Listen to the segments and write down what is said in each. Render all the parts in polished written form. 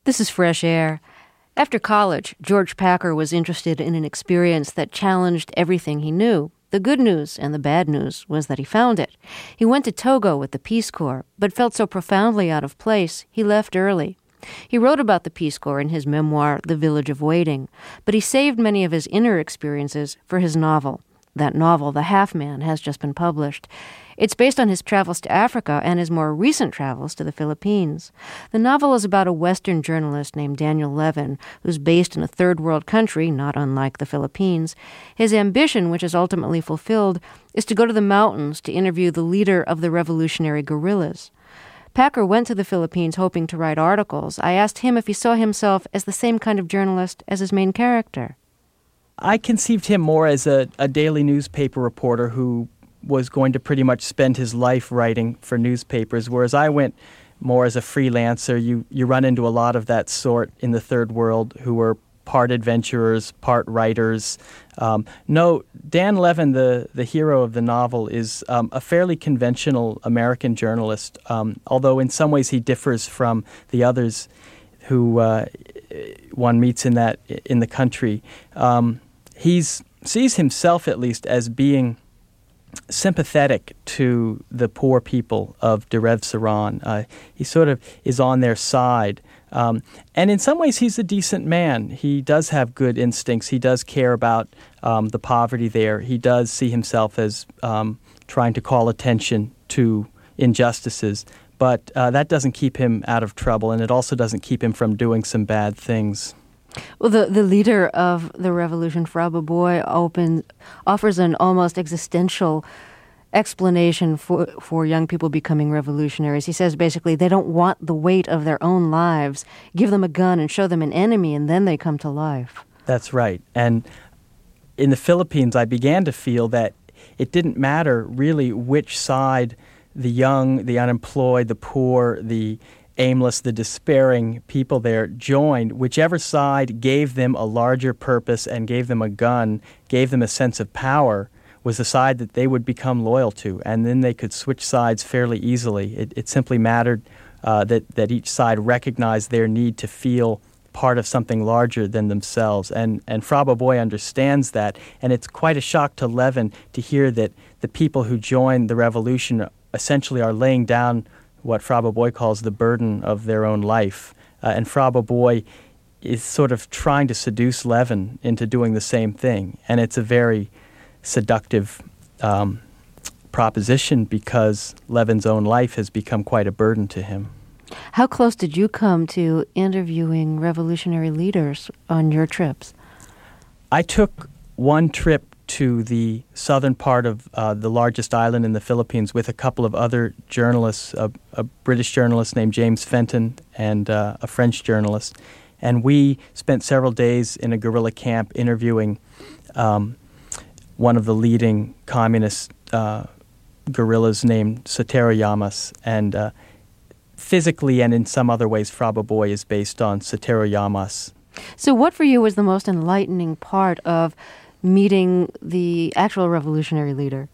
This is Fresh Air. After college, George Packer was interested in an experience that challenged everything he knew. The good news and the bad news was that he found it. He went to Togo with the Peace Corps, but felt so profoundly out of place, he left early. He wrote about the Peace Corps in his memoir, The Village of Waiting, but he saved many of his inner experiences for his novel. That novel, The Half Man, has just been published. It's based on his travels to Africa and his more recent travels to the Philippines. The novel is about a Western journalist named Daniel Levin, who's based in a third world country, not unlike the Philippines. His ambition, which is ultimately fulfilled, is to go to the mountains to interview the leader of the revolutionary guerrillas. Packer went to the Philippines hoping to write articles. I asked him if he saw himself as the same kind of journalist as his main character. I conceived him more as a daily newspaper reporter who was going to pretty much spend his life writing for newspapers, whereas I went more as a freelancer. You run into a lot of that sort in the third world who are part adventurers, part writers. No, Dan Levin, the hero of the novel, is a fairly conventional American journalist, although in some ways he differs from the others who one meets in the country. He sees himself, at least, as being sympathetic to the poor people of Derev Saran. He sort of is on their side. And in some ways, he's a decent man. He does have good instincts. He does care about the poverty there. He does see himself as trying to call attention to injustices. But that doesn't keep him out of trouble, and it also doesn't keep him from doing some bad things. Well, the leader of the revolution, Fraba Boy, offers an almost existential explanation for young people becoming revolutionaries. He says basically they don't want the weight of their own lives. Give them a gun and show them an enemy, and then they come to life. That's right. And in the Philippines, I began to feel that it didn't matter really which side the young, the unemployed, the poor, the aimless, the despairing people there joined. Whichever side gave them a larger purpose and gave them a gun, gave them a sense of power, was the side that they would become loyal to. And then they could switch sides fairly easily. It simply mattered that each side recognized their need to feel part of something larger than themselves. And Fraba Boy understands that. And it's quite a shock to Levin to hear that the people who joined the revolution essentially are laying down what Fraba Boy calls the burden of their own life. And Fraba Boy is sort of trying to seduce Levin into doing the same thing. And it's a very seductive proposition because Levin's own life has become quite a burden to him. How close did you come to interviewing revolutionary leaders on your trips? I took one trip to the southern part of the largest island in the Philippines with a couple of other journalists, a British journalist named James Fenton and a French journalist. And we spent several days in a guerrilla camp interviewing one of the leading communist guerrillas named Sotero Llamas. And physically and in some other ways, Fraba Boy is based on Sotero Llamas. So what for you was the most enlightening part of meeting the actual revolutionary leader?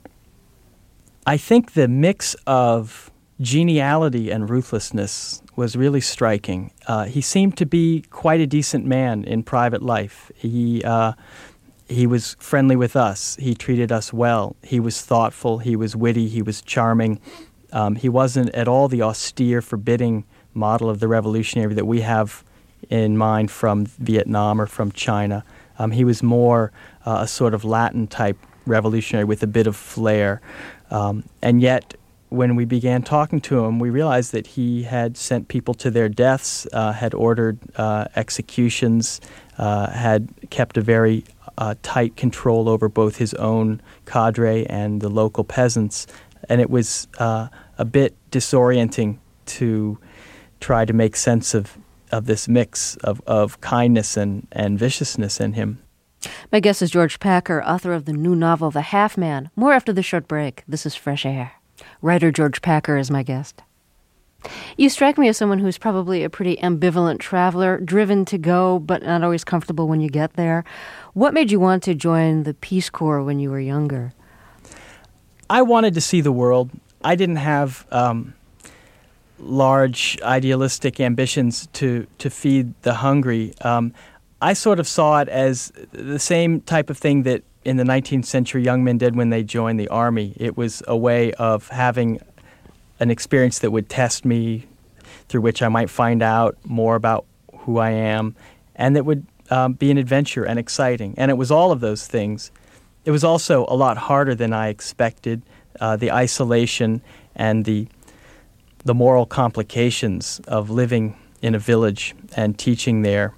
I think the mix of geniality and ruthlessness was really striking. He seemed to be quite a decent man in private life. He was friendly with us. He treated us well. He was thoughtful. He was witty. He was charming. He wasn't at all the austere, forbidding model of the revolutionary that we have in mind from Vietnam or from China. He was more a sort of Latin-type revolutionary with a bit of flair. And yet, when we began talking to him, we realized that he had sent people to their deaths, had ordered executions, had kept a very tight control over both his own cadre and the local peasants. And it was a bit disorienting to try to make sense of this mix of kindness and viciousness in him. My guest is George Packer, author of the new novel, The Half Man. More after the short break. This is Fresh Air. Writer George Packer is my guest. You strike me as someone who's probably a pretty ambivalent traveler, driven to go, but not always comfortable when you get there. What made you want to join the Peace Corps when you were younger? I wanted to see the world. I didn't have large idealistic ambitions to feed the hungry. I sort of saw it as the same type of thing that in the 19th century young men did when they joined the army. It was a way of having an experience that would test me, through which I might find out more about who I am, and that would be an adventure and exciting. And it was all of those things. It was also a lot harder than I expected. The isolation and the moral complications of living in a village and teaching there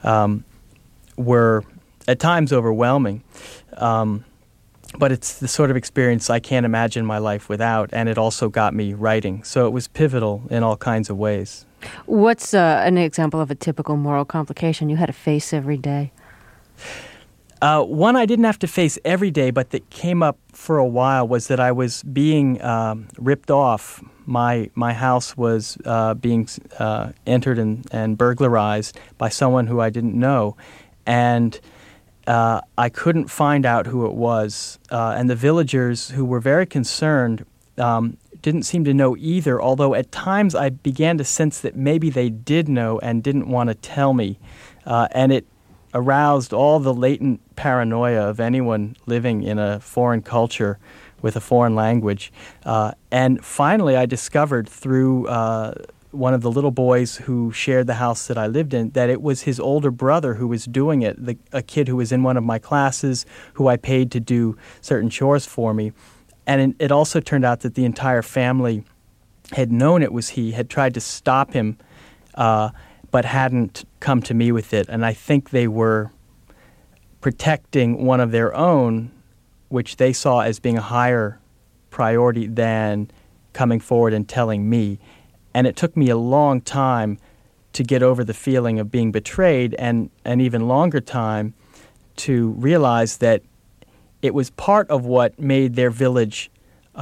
were at times overwhelming. But it's the sort of experience I can't imagine my life without, and it also got me writing. So it was pivotal in all kinds of ways. What's an example of a typical moral complication you had to face every day? One I didn't have to face every day, but that came up for a while, was that I was being ripped off. My house was being entered and burglarized by someone who I didn't know, and I couldn't find out who it was. And the villagers, who were very concerned, didn't seem to know either, although at times I began to sense that maybe they did know and didn't want to tell me. And it aroused all the latent paranoia of anyone living in a foreign culture with a foreign language. And finally I discovered through one of the little boys who shared the house that I lived in that it was his older brother who was doing it, a kid who was in one of my classes who I paid to do certain chores for me. And it also turned out that the entire family had known it was he, had tried to stop him, but hadn't come to me with it. And I think they were protecting one of their own, which they saw as being a higher priority than coming forward and telling me. And it took me a long time to get over the feeling of being betrayed, and an even longer time to realize that it was part of what made their village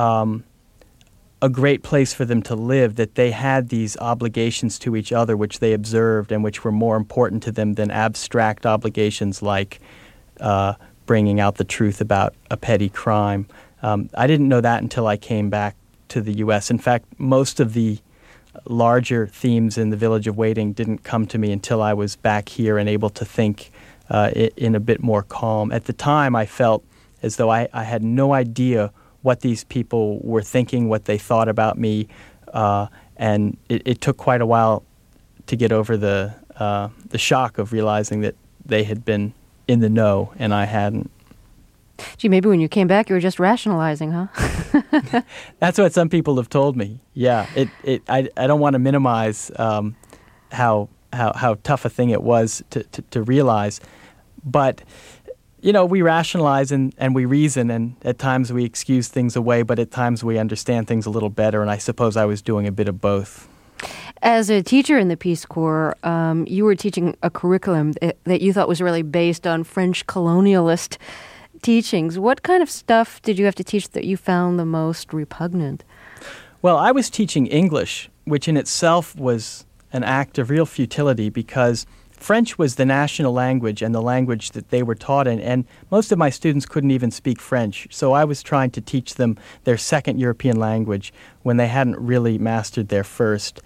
a great place for them to live, that they had these obligations to each other which they observed and which were more important to them than abstract obligations like bringing out the truth about a petty crime. I didn't know that until I came back to the U.S. In fact, most of the larger themes in The Village of Waiting didn't come to me until I was back here and able to think in a bit more calm. At the time, I felt as though I had no idea what these people were thinking, what they thought about me, and it took quite a while to get over the shock of realizing that they had been in the know and I hadn't. Gee, maybe when you came back, you were just rationalizing, huh? That's what some people have told me. Yeah, I don't want to minimize how tough a thing it was to realize, but you know, we rationalize and we reason, and at times we excuse things away, but at times we understand things a little better, and I suppose I was doing a bit of both. As a teacher in the Peace Corps, you were teaching a curriculum that you thought was really based on French colonialist teachings. What kind of stuff did you have to teach that you found the most repugnant? Well, I was teaching English, which in itself was an act of real futility because French was the national language and the language that they were taught in, and most of my students couldn't even speak French, so I was trying to teach them their second European language when they hadn't really mastered their first.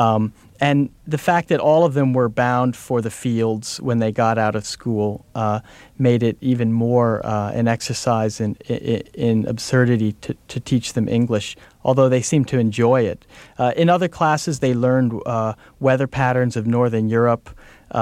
And the fact that all of them were bound for the fields when they got out of school made it even more an exercise in absurdity to teach them English, although they seemed to enjoy it. In other classes, they learned weather patterns of Northern Europe.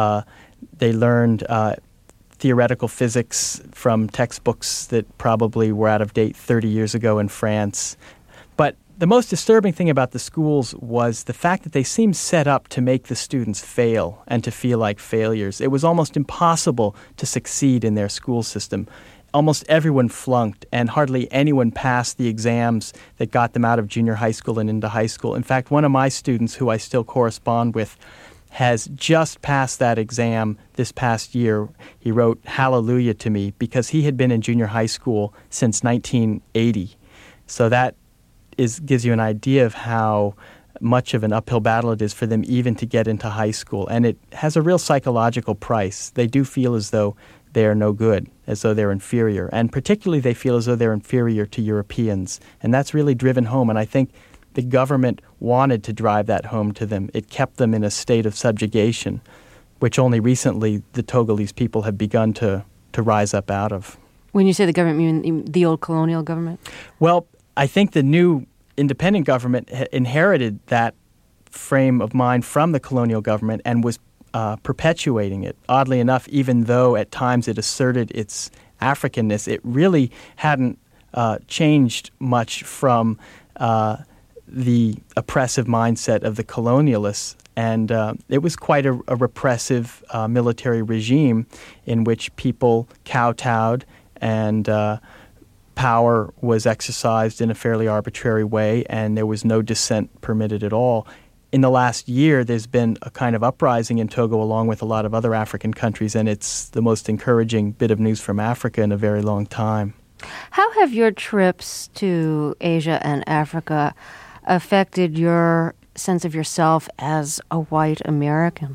They learned theoretical physics from textbooks that probably were out of date 30 years ago in France. But the most disturbing thing about the schools was the fact that they seemed set up to make the students fail and to feel like failures. It was almost impossible to succeed in their school system. Almost everyone flunked, and hardly anyone passed the exams that got them out of junior high school and into high school. In fact, one of my students, who I still correspond with, has just passed that exam this past year. He wrote hallelujah to me because he had been in junior high school since 1980. So that gives you an idea of how much of an uphill battle it is for them even to get into high school. And it has a real psychological price. They do feel as though they are no good, as though they're inferior. And particularly they feel as though they're inferior to Europeans. And that's really driven home. And I think the government wanted to drive that home to them. It kept them in a state of subjugation, which only recently the Togolese people have begun to rise up out of. When you say the government, you mean the old colonial government? Well, I think the new independent government inherited that frame of mind from the colonial government and was perpetuating it. Oddly enough, even though at times it asserted its Africanness, it really hadn't changed much from the oppressive mindset of the colonialists. And it was quite a repressive military regime in which people kowtowed and power was exercised in a fairly arbitrary way, and there was no dissent permitted at all. In the last year, there's been a kind of uprising in Togo along with a lot of other African countries, and it's the most encouraging bit of news from Africa in a very long time. How have your trips to Asia and Africa affected your sense of yourself as a white American?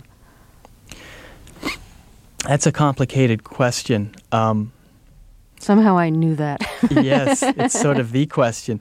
That's a complicated question. Somehow I knew that. Yes, it's sort of the question.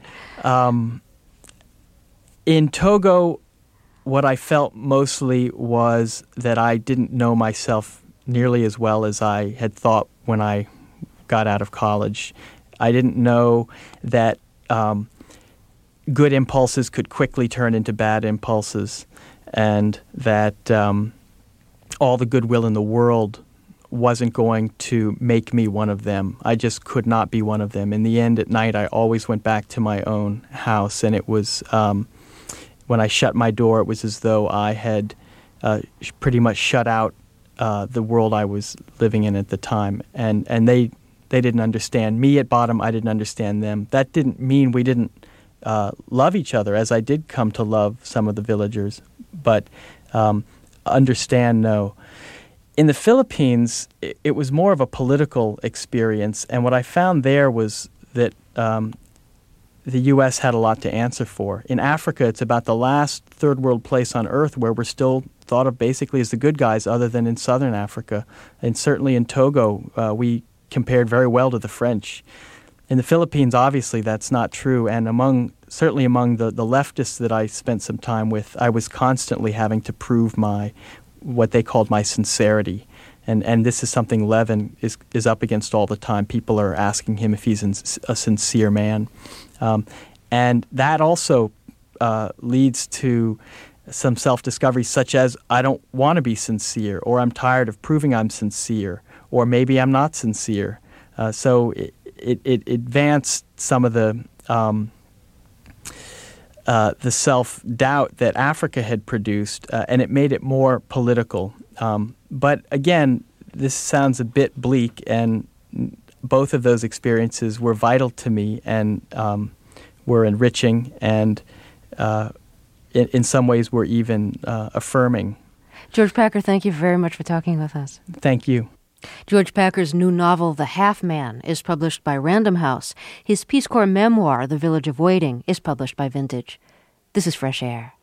In Togo, what I felt mostly was that I didn't know myself nearly as well as I had thought when I got out of college. I didn't know that good impulses could quickly turn into bad impulses, and that all the goodwill in the world wasn't going to make me one of them. I just could not be one of them. In the end, at night, I always went back to my own house, and it was when I shut my door, it was as though I had pretty much shut out the world I was living in at the time. And they didn't understand me at bottom. I didn't understand them. That didn't mean we didn't love each other, as I did come to love some of the villagers. But understand, no. In the Philippines, it was more of a political experience. And what I found there was that the U.S. had a lot to answer for. In Africa, it's about the last third world place on earth where we're still thought of basically as the good guys, other than in southern Africa. And certainly in Togo, we compared very well to the French. In the Philippines, obviously, that's not true. And certainly among the leftists that I spent some time with, I was constantly having to prove what they called my sincerity. And this is something Levin is up against all the time. People are asking him if he's a sincere man. And that also leads to some self-discovery, such as I don't want to be sincere, or I'm tired of proving I'm sincere, or maybe I'm not sincere. So it advanced some of the self-doubt that Africa had produced, and it made it more political. But again, this sounds a bit bleak, and both of those experiences were vital to me and were enriching, and in some ways were even affirming. George Packer, thank you very much for talking with us. Thank you. George Packer's new novel, The Half Man, is published by Random House. His Peace Corps memoir, The Village of Waiting, is published by Vintage. This is Fresh Air.